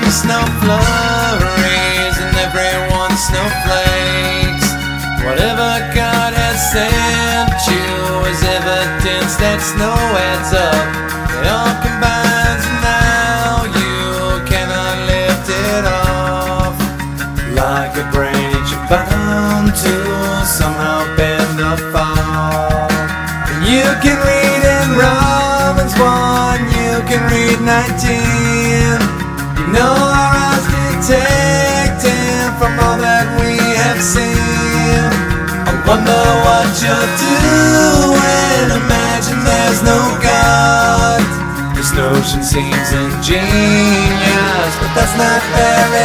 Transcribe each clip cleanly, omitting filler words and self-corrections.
snow flurries and everyone's snowflakes. Whatever God has sent you is evidence that snow adds up. It all combines and now you cannot lift it off. Like a branch you're bound to somehow bend or fall. And you can read in Romans 1, you can read 19. You know our eyes detect him from all that we have seen. I wonder what you're doing. Imagine there's no God. This notion seems ingenious, but that's not very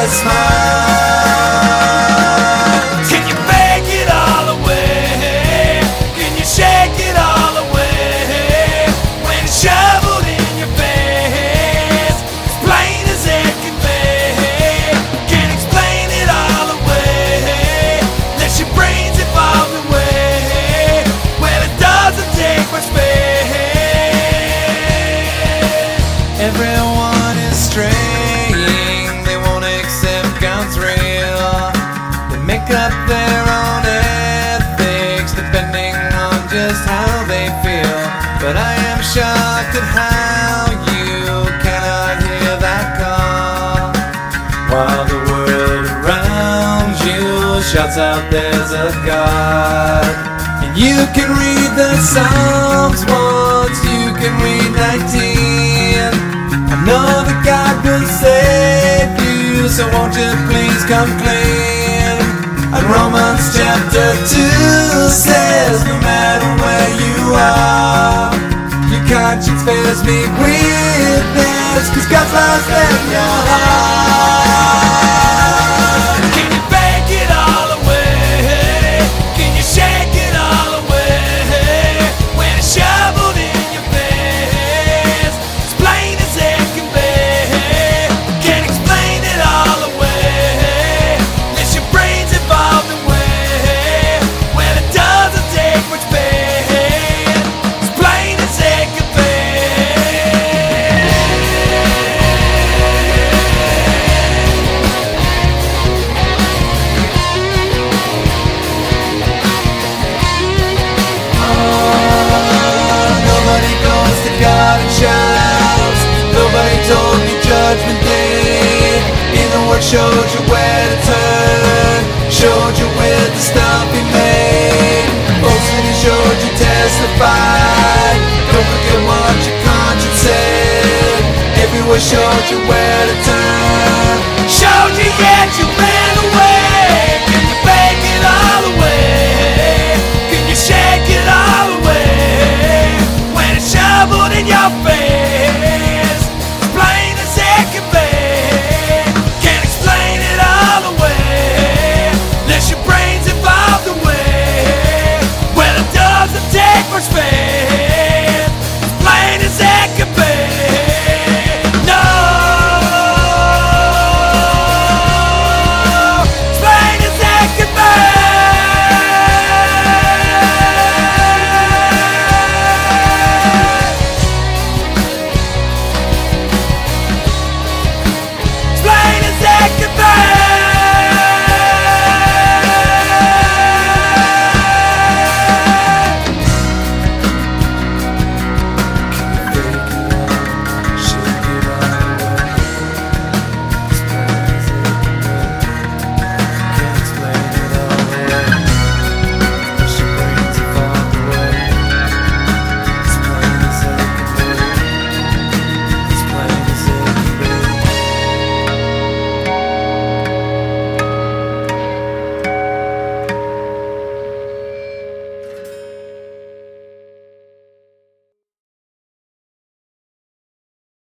smart. Can you bake it all away? Can you shake it all away? When it's shoveled in your face, it's plain as it can be. Can't explain it all away, let your brains evolve away. Well, it doesn't take much space. Everyone is straying, they won't accept God's real. They make up their own ethics depending on just how they feel. But I am shocked at how you cannot hear that call, while the world around you shouts out there's a God. And you can read the Psalms once, you can read 19. I know that God will save you, so won't you please come clean. And Romans chapter 2 says no matter where you are, your conscience bears me witness, 'cause God's love's in your heart. Can you bake it all away? Can you shake it all away? When it's shoveled in your face, it's plain as it can be. Can't explain it all away, let your brains evolve away. Well, it doesn't take much pain, it's plain as it can be. Nobody goes to God and shouts. Nobody told you judgment day. Either word showed you where to turn, showed you where the stuff he made. Most of it showed you testified. Don't forget what your conscience said. Everywhere showed you where to turn, showed you yet you